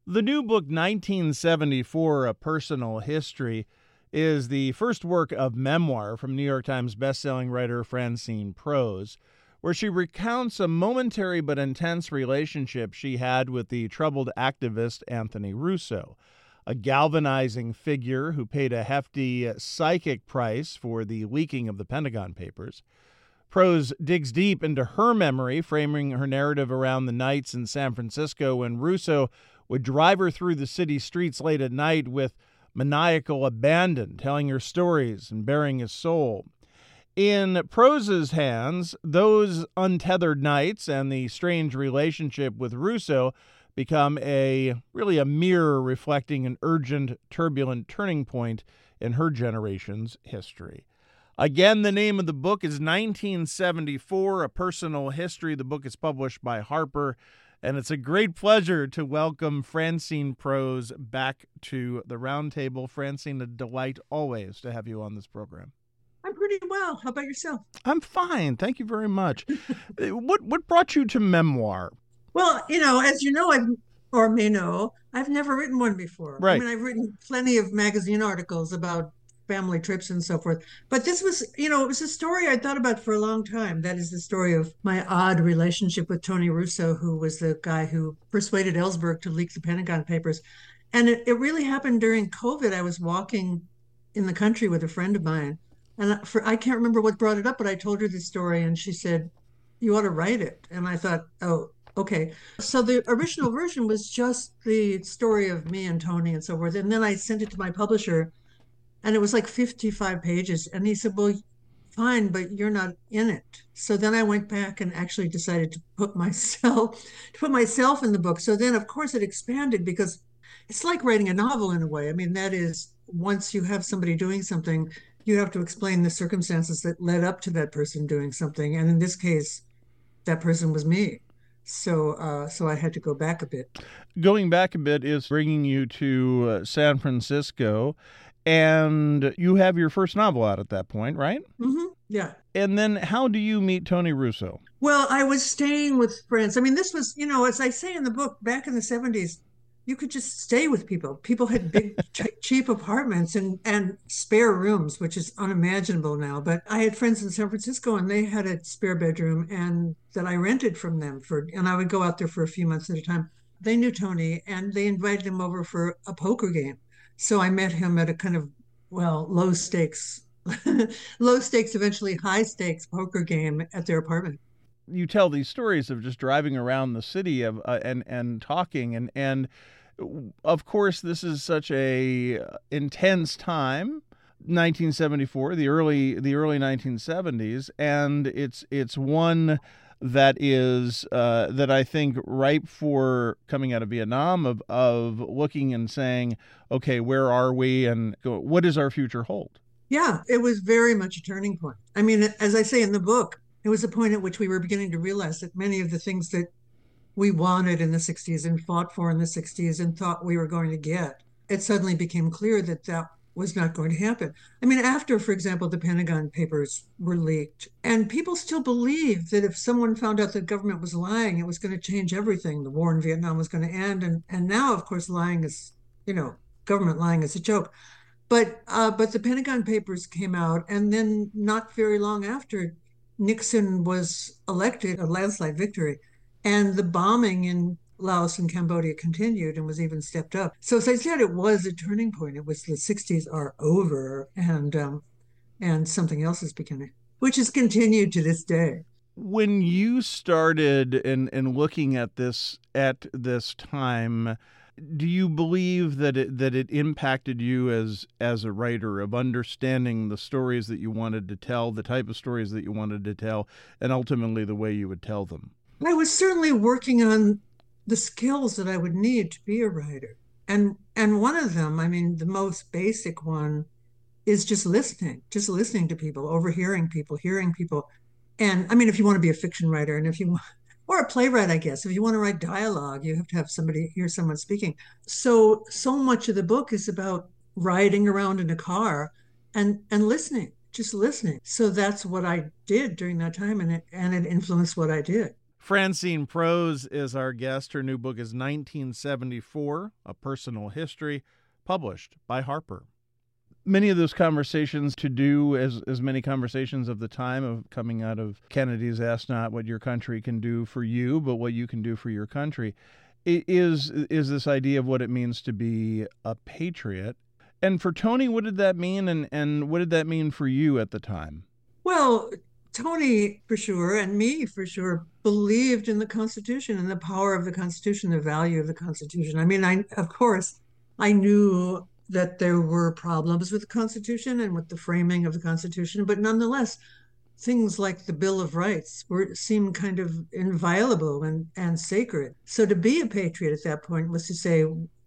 The new book, 1974, A Personal History, is the first work of memoir from New York Times bestselling writer Francine Prose, where she recounts a momentary but intense relationship she had with the troubled activist Anthony Russo, a galvanizing figure who paid a hefty psychic price for the leaking of the Pentagon Papers. Prose digs deep into her memory, framing her narrative around the nights in San Francisco when Russo would drive her through the city streets late at night with maniacal abandon, telling her stories and bearing his soul. In Prose's hands, those untethered nights and the strange relationship with Russo become really a mirror reflecting an urgent, turbulent turning point in her generation's history. Again, the name of the book is 1974, A Personal History. The book is published by Harper, and it's a great pleasure to welcome Francine Prose back to the Roundtable. Francine, a delight always to have you on this program. I'm pretty well. How about yourself? I'm fine. Thank you very much. What brought you to memoir? Well, as you know, may know, I've never written one before. Right. I mean, I've written plenty of magazine articles about family trips and so forth. But this was, it was a story I thought about for a long time. That is the story of my odd relationship with Tony Russo, who was the guy who persuaded Ellsberg to leak the Pentagon Papers. And it really happened during COVID. I was walking in the country with a friend of mine. And I can't remember what brought it up, but I told her this story and she said, "You ought to write it." And I thought, oh, okay. So the original version was just the story of me and Tony and so forth. And then I sent it to my publisher and it was like 55 pages. And he said, "Well, fine, but you're not in it." So then I went back and actually decided to put myself in the book. So then, of course, it expanded because it's like writing a novel in a way. I mean, that is, once you have somebody doing something, you have to explain the circumstances that led up to that person doing something. And in this case, that person was me. So I had to go back a bit. Going back a bit is bringing you to San Francisco, and you have your first novel out at that point, right? Mm-hmm. Yeah. And then how do you meet Tony Russo? Well, I was staying with friends. I mean, this was, as I say in the book, back in the 70s, you could just stay with people. People had big, cheap apartments and spare rooms, which is unimaginable now. But I had friends in San Francisco and they had a spare bedroom and that I rented from them and I would go out there for a few months at a time. They knew Tony and they invited him over for a poker game. So I met him at a kind of, low stakes, eventually high stakes poker game at their apartment. You tell these stories of just driving around the city and talking and of course this is such a intense time, 1974, the early 1970s, and it's one that is that I think ripe for coming out of Vietnam, of looking and saying, okay, where are we and what does our future hold? Yeah, it was very much a turning point. I mean, as I say in the book, it was a point at which we were beginning to realize that many of the things that we wanted in the 60s and fought for in the 60s and thought we were going to get, it suddenly became clear that that was not going to happen. I mean, after, for example, the Pentagon Papers were leaked, and people still believe that if someone found out that government was lying, it was going to change everything. The war in Vietnam was going to end. And now, of course, lying is, government lying is a joke. But the Pentagon Papers came out, and then not very long after, Nixon was elected, a landslide victory, and the bombing in Laos and Cambodia continued and was even stepped up. So as I said, it was a turning point. It was the 60s are over, and something else is beginning, which has continued to this day. When you started in looking at this time, do you believe that it impacted you as a writer, of understanding the stories that you wanted to tell, the type of stories that you wanted to tell, and ultimately the way you would tell them? I was certainly working on the skills that I would need to be a writer. And one of them, I mean, the most basic one is just listening to people, overhearing people, hearing people. And I mean, if you want to be a fiction writer and or a playwright, I guess, if you want to write dialogue, you have to have hear someone speaking. So much of the book is about riding around in a car and listening, just listening. So that's what I did during that time. And it influenced what I did. Francine Prose is our guest. Her new book is 1974, A Personal History, published by Harper. Many of those conversations to do as many conversations of the time of coming out of Kennedy's Ask Not What Your Country Can Do for You, but what you can do for your country, is this idea of what it means to be a patriot. And for Toni, what did that mean, and what did that mean for you at the time? Well, Toni, for sure, and me, for sure, believed in the Constitution and the power of the Constitution, the value of the Constitution. I mean, of course, I knew that there were problems with the Constitution and with the framing of the Constitution, but nonetheless, things like the Bill of Rights seemed kind of inviolable and sacred. So to be a patriot at that point was to say,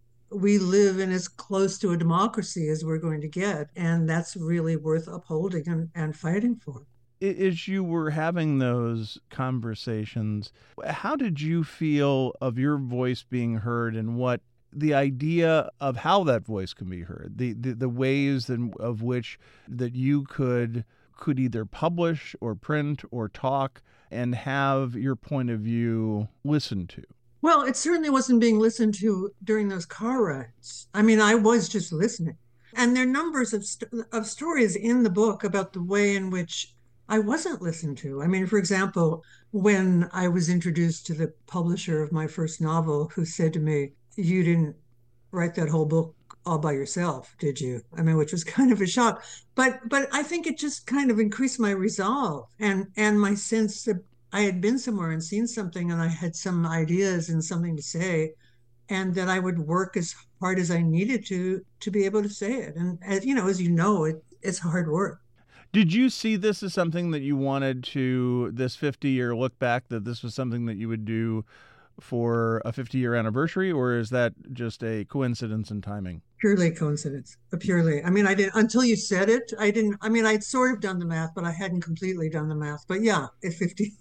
we live in as close to a democracy as we're going to get, and that's really worth upholding and fighting for. As you were having those conversations, how did you feel of your voice being heard, and what the idea of how that voice can be heard, the ways of which that you could either publish or print or talk and have your point of view listened to? Well, it certainly wasn't being listened to during those car rides. I mean, I was just listening. And there are numbers of stories in the book about the way in which I wasn't listened to. I mean, for example, when I was introduced to the publisher of my first novel, who said to me, "You didn't write that whole book all by yourself, did you?" I mean, which was kind of a shock. But I think it just kind of increased my resolve and my sense that I had been somewhere and seen something, and I had some ideas and something to say, and that I would work as hard as I needed to be able to say it. And as you know, it's hard work. Did you see this as something that you wanted to, this 50-year look back, that this was something that you would do for a 50-year anniversary, or is that just a coincidence in timing? Purely coincidence. Purely. I mean, I didn't, until you said it, I didn't, I mean, I'd sort of done the math, but I hadn't completely done the math. But yeah, at 50,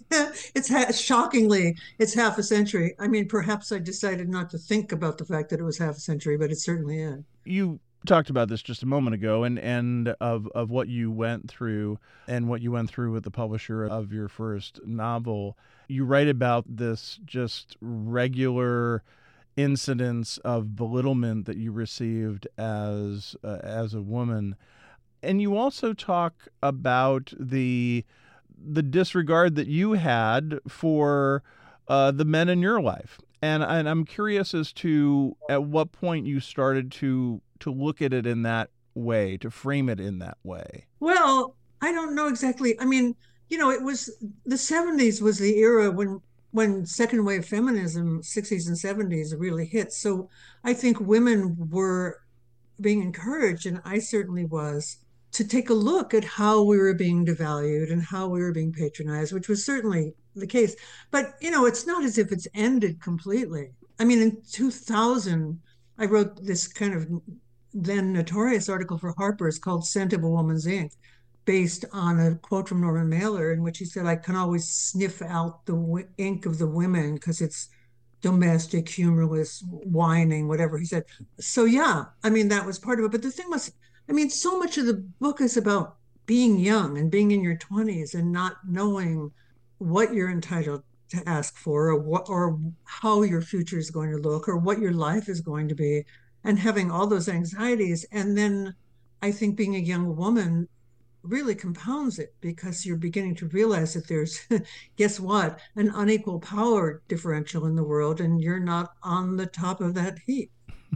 shockingly, it's half a century. I mean, perhaps I decided not to think about the fact that it was half a century, but it certainly is. You talked about this just a moment ago, and of what you went through and what you went through with the publisher of your first novel. You write about this just regular incidents of belittlement that you received as a woman, and you also talk about the disregard that you had for the men in your life, and I'm curious as to at what point you started to look at it in that way, to frame it in that way. Well, I don't know exactly. I mean, it was the 70s was the era when second wave feminism, 60s and 70s, really hit. So I think women were being encouraged, and I certainly was, to take a look at how we were being devalued and how we were being patronized, which was certainly the case. But, it's not as if it's ended completely. I mean, in 2000, I wrote this kind of then notorious article for Harper's called Scent of a Woman's Ink, based on a quote from Norman Mailer, in which he said, "I can always sniff out the ink of the women because it's domestic, humorless, whining, whatever." He said. So, yeah, I mean, that was part of it. But the thing was, I mean, so much of the book is about being young and being in your 20s and not knowing what you're entitled to ask for, or how your future is going to look, or what your life is going to be, and having all those anxieties. And then I think being a young woman really compounds it, because you're beginning to realize that there's, guess what, an unequal power differential in the world, and you're not on the top of that heap.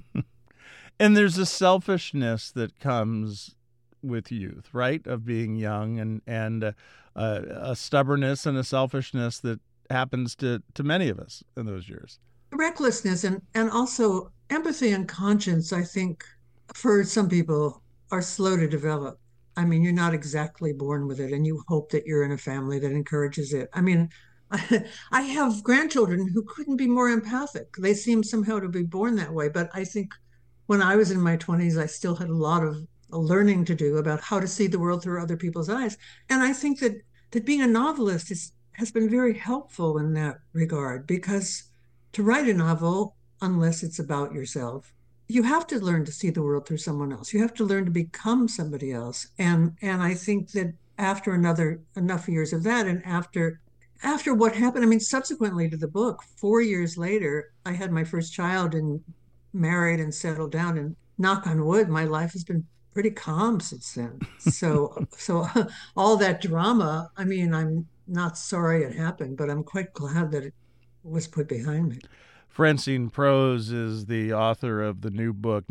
And there's a selfishness that comes with youth, right? Of being young, and a stubbornness and a selfishness that happens to many of us in those years. Recklessness and also empathy and conscience, I think, for some people, are slow to develop. I mean, you're not exactly born with it, and you hope that you're in a family that encourages it. I mean, I have grandchildren who couldn't be more empathic. They seem somehow to be born that way. But I think when I was in my 20s, I still had a lot of learning to do about how to see the world through other people's eyes. And I think that being a novelist has been very helpful in that regard, because to write a novel, unless it's about yourself, you have to learn to see the world through someone else. You have to learn to become somebody else. And I think that after enough years of that, and after after what happened, I mean, subsequently to the book, 4 years later, I had my first child and married and settled down. And knock on wood, my life has been pretty calm since then. So all that drama, I mean, I'm not sorry it happened, but I'm quite glad that it was put behind me. Francine Prose is the author of the new book,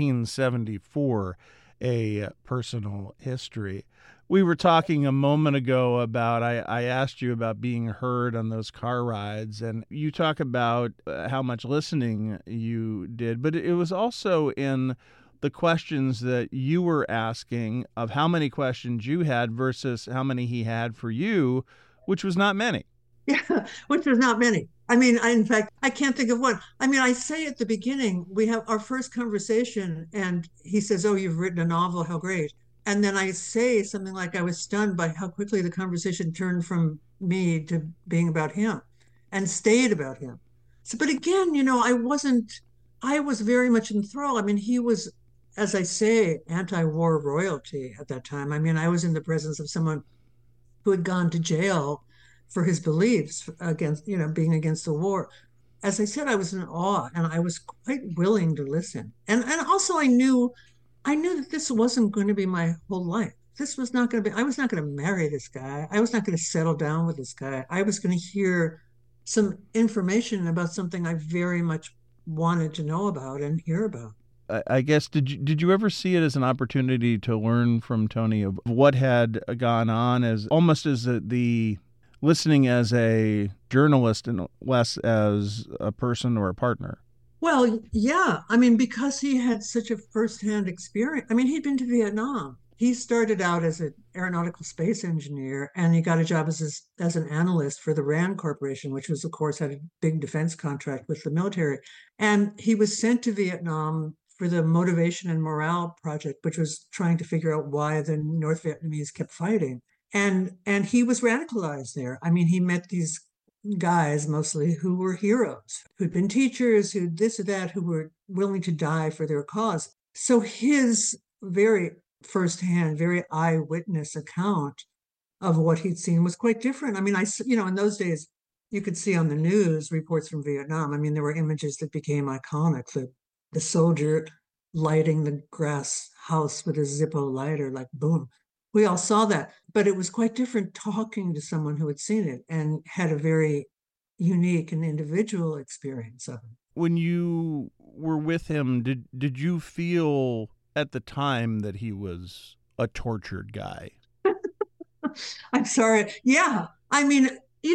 1974, A Personal History. We were talking a moment ago about, I asked you about being heard on those car rides, and you talk about how much listening you did, but it was also in the questions that you were asking of how many questions you had versus how many he had for you, which was not many. Yeah, which was not many. I mean, in fact, I can't think of one. I mean, I say at the beginning, we have our first conversation, and he says, "Oh, you've written a novel. How great." And then I say something like, I was stunned by how quickly the conversation turned from me to being about him and stayed about him. So, but again, I was very much enthralled. I mean, he was, as I say, anti-war royalty at that time. I mean, I was in the presence of someone who had gone to jail for his beliefs against, being against the war. As I said, I was in awe and I was quite willing to listen. And also I knew that this wasn't going to be my whole life. This was not going to be, I was not going to marry this guy. I was not going to settle down with this guy. I was going to hear some information about something I very much wanted to know about and hear about. I guess did you ever see it as an opportunity to learn from Tony of what had gone on, as almost as the listening as a journalist and less as a person or a partner? Well, yeah. I mean, because he had such a firsthand experience. I mean, he'd been to Vietnam. He started out as an aeronautical space engineer, and he got a job as an analyst for the RAND Corporation, which was, of course, had a big defense contract with the military. And he was sent to Vietnam for the Motivation and Morale Project, which was trying to figure out why the North Vietnamese kept fighting. And he was radicalized there. I mean, he met these guys mostly who were heroes, who'd been teachers, who this or that, who were willing to die for their cause. So his very firsthand, very eyewitness account of what he'd seen was quite different. I mean, in those days, you could see on the news reports from Vietnam. I mean, there were images that became iconic. The soldier lighting the grass house with a Zippo lighter, like boom. We all saw that, but it was quite different talking to someone who had seen it and had a very unique and individual experience of it. When you were with him, did you feel at the time that he was a tortured guy? I'm sorry. Yeah. I mean,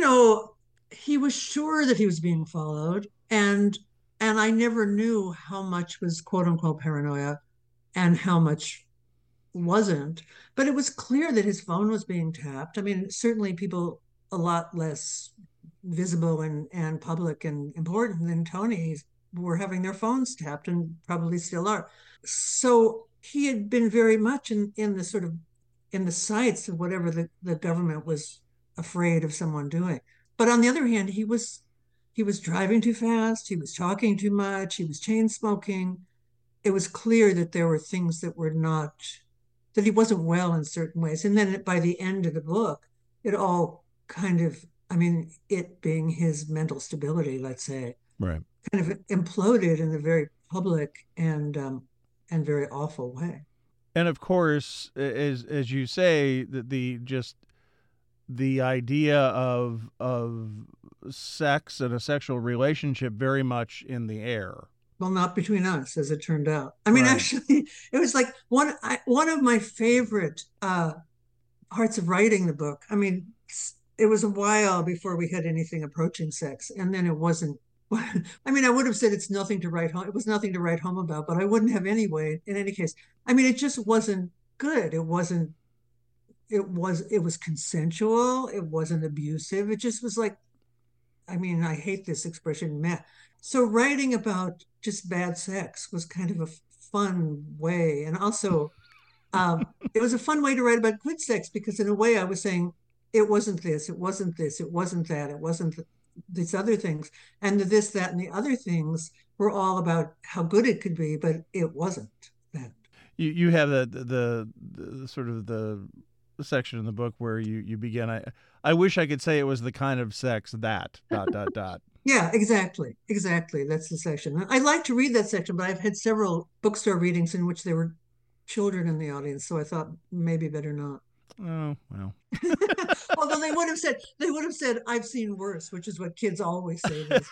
he was sure that he was being followed, and I never knew how much was quote unquote paranoia and how much wasn't. But it was clear that his phone was being tapped. I mean, certainly people a lot less visible and public and important than Tony's were having their phones tapped and probably still are. So he had been very much in the sort of in the sights of whatever the government was afraid of someone doing. But on the other hand, he was driving too fast, he was talking too much, he was chain smoking. It was clear that there were things that were not, that he wasn't well in certain ways. And then by the end of the book, it all kind of, I mean, it being his mental stability, let's say, Right. kind of imploded in a very public and very awful way. And of course, as you say, that the just the idea of sex and a sexual relationship very much in the air. Well, not between us, as it turned out. I mean, Right. actually, it was like one of my favorite parts of writing the book. I mean, it was a while before we had anything approaching sex, and then it wasn't. I mean, I would have said it's nothing to write home. It was nothing to write home about, but I wouldn't have anyway. In any case, I mean, it just wasn't good. It wasn't. It was consensual. It wasn't abusive. It just was like, I mean, I hate this expression, meh. So writing about just bad sex was kind of a fun way, and also it was a fun way to write about good sex because in a way I was saying it wasn't this, it wasn't this, it wasn't that, it wasn't these other things, and the this, that, and the other things were all about how good it could be, but it wasn't that. You have the sort of the section in the book where you begin. I wish I could say it was the kind of sex that ... Yeah, exactly. Exactly. That's the section. I like to read that section, but I've had several bookstore readings in which there were children in the audience, so I thought maybe better not. Oh, well. Although they would have said I've seen worse, which is what kids always say these.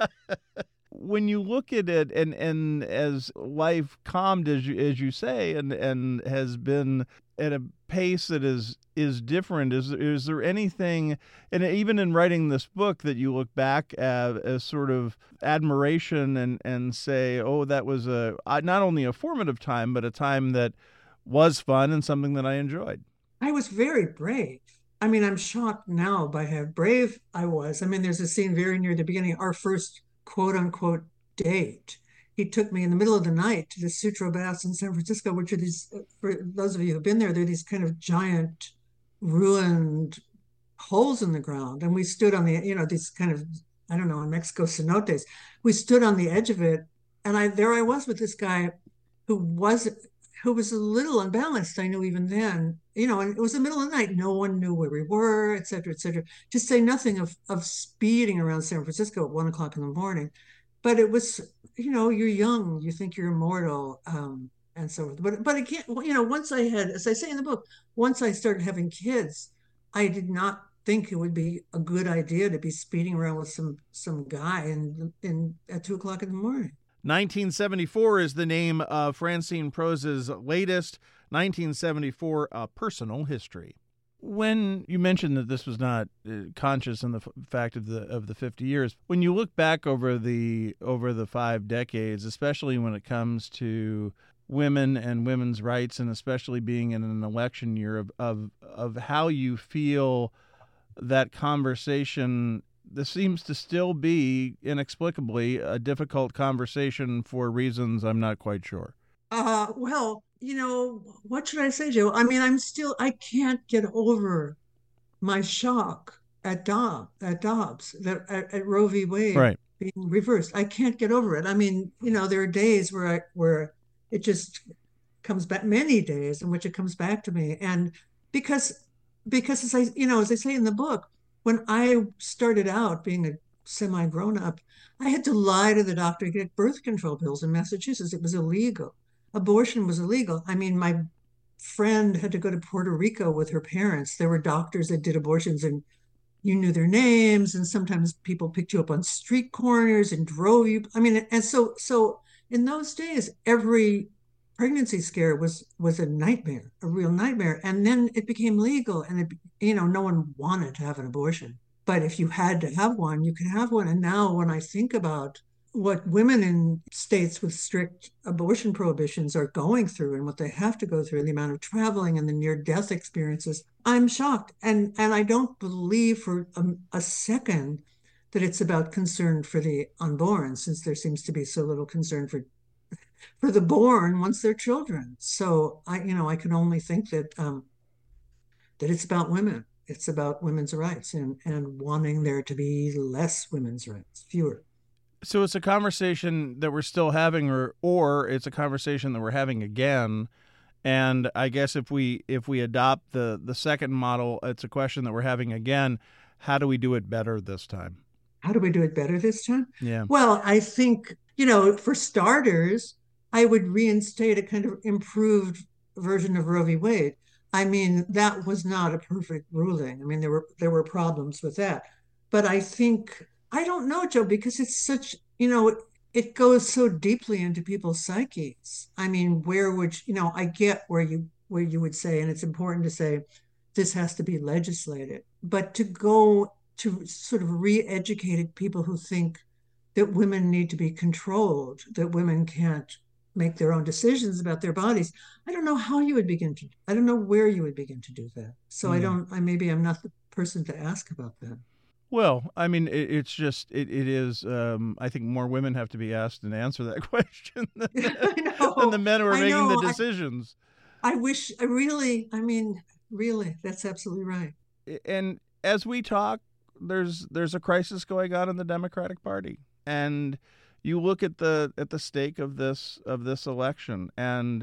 When you look at it, and as life calmed, as you say, and has been at a pace that is different, is there anything, and even in writing this book, that you look back at as sort of admiration and say, oh, that was not only a formative time, but a time that was fun and something that I enjoyed? I was very brave. I mean, I'm shocked now by how brave I was. I mean, there's a scene very near the beginning, our first quote unquote date. He took me in the middle of the night to the Sutro Baths in San Francisco, which are these, for those of you who've been there, they're these kind of giant ruined holes in the ground. And we stood on these kind of, I don't know, in Mexico, cenotes. We stood on the edge of it. And there I was with this guy who was who was a little unbalanced. I knew even then, and it was the middle of the night. No one knew where we were, et cetera, et cetera. To say nothing of speeding around San Francisco at 1 o'clock in the morning. But it was, you're young, you think you're immortal, and so forth. But again, once I had, as I say in the book, once I started having kids, I did not think it would be a good idea to be speeding around with some guy in at 2 o'clock in the morning. 1974 is the name of Francine Prose's latest, 1974, A Personal History. When you mentioned that this was not conscious in the fact of the 50 years, when you look back over the 5 decades, especially when it comes to women and women's rights, and especially being in an election year, of how you feel that conversation, this seems to still be inexplicably a difficult conversation for reasons I'm not quite sure. Well, what should I say, Joe? I mean, I can't get over my shock at Dobbs, at Roe v. Wade Right. being reversed. I can't get over it. I mean, there are days where it just comes back, many days in which it comes back to me. And because as I say in the book, when I started out being a semi grown up, I had to lie to the doctor to get birth control pills in Massachusetts. It was illegal. Abortion was illegal. I mean, my friend had to go to Puerto Rico with her parents. There were doctors that did abortions, and you knew their names, and sometimes people picked you up on street corners and drove you. I mean, and so in those days, every pregnancy scare was a nightmare, a real nightmare. And then it became legal, and no one wanted to have an abortion. But if you had to have one, you could have one. And now when I think about what women in states with strict abortion prohibitions are going through and what they have to go through, and the amount of traveling and the near-death experiences, I'm shocked. And I don't believe for a second that it's about concern for the unborn, since there seems to be so little concern for the born once they're children. So I can only think that it's about women. It's about women's rights, and wanting there to be less women's rights, fewer. So it's a conversation that we're still having, or it's a conversation that we're having again. And I guess if we adopt the second model, it's a question that we're having again. How do we do it better this time? How do we do it better this time? Yeah. Well, I think, for starters, I would reinstate a kind of improved version of Roe v. Wade. I mean, that was not a perfect ruling. I mean, there were problems with that. But I think, I don't know, Joe, because it's such, it goes so deeply into people's psyches. I mean, where would I get where you would say, and it's important to say, this has to be legislated, but to go to sort of re-educated people who think that women need to be controlled, that women can't make their own decisions about their bodies. I don't know how you would begin to, I don't know where you would begin to do that. So maybe I'm not the person to ask about that. Well, I mean, it's just, it is, I think more women have to be asked and answer that question than the men who are making the decisions. I mean, really, that's absolutely right. And as we talk, there's a crisis going on in the Democratic Party. And you look at the stake of this election, and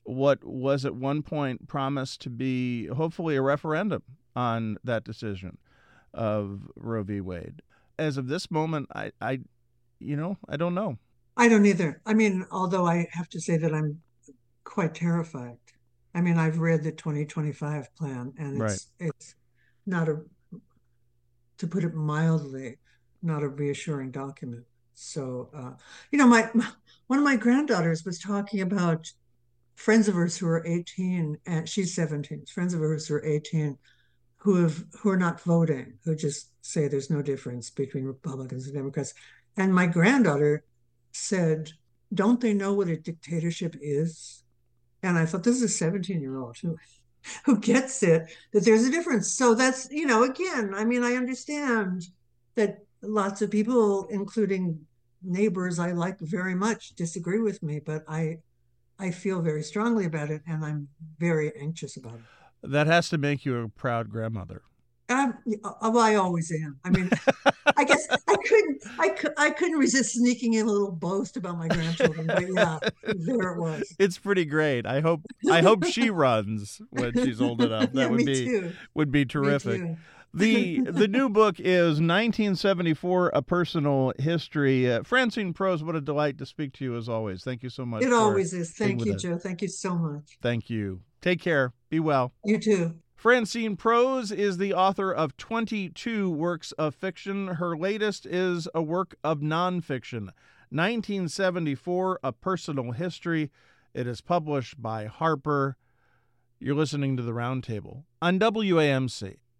what was at one point promised to be hopefully a referendum on that decision of Roe v. Wade. As of this moment, I don't know. I don't either. I mean, although I have to say that I'm quite terrified. I mean, I've read the 2025 plan, and Right. it's not a, to put it mildly, not a reassuring document. So, my one of my granddaughters was talking about friends of hers who are 18, and she's 17. Friends of hers who are 18 who are not voting, who just say there's no difference between Republicans and Democrats. And my granddaughter said, "Don't they know what a dictatorship is?" And I thought, this is a 17-year-old who gets it, that there's a difference. So that's, again, I mean, I understand that lots of people, including neighbors I like very much, disagree with me, but I feel very strongly about it, and I'm very anxious about it. That has to make you a proud grandmother. Well, I always am. I mean, I guess I couldn't resist sneaking in a little boast about my grandchildren, but yeah, there it was. It's pretty great. I hope she runs when she's old enough. That Yeah, would me be too. would be Me terrific. too. The new book is 1974: A Personal History. Francine Prose, what a delight to speak to you as always. Thank you so much. It for always is. being Thank with you, us. Joe. Thank you so much. Thank you. Take care. Be well. You too. Francine Prose is the author of 22 works of fiction. Her latest is a work of nonfiction, 1974: A Personal History. It is published by Harper. You're listening to The Roundtable on WAMC.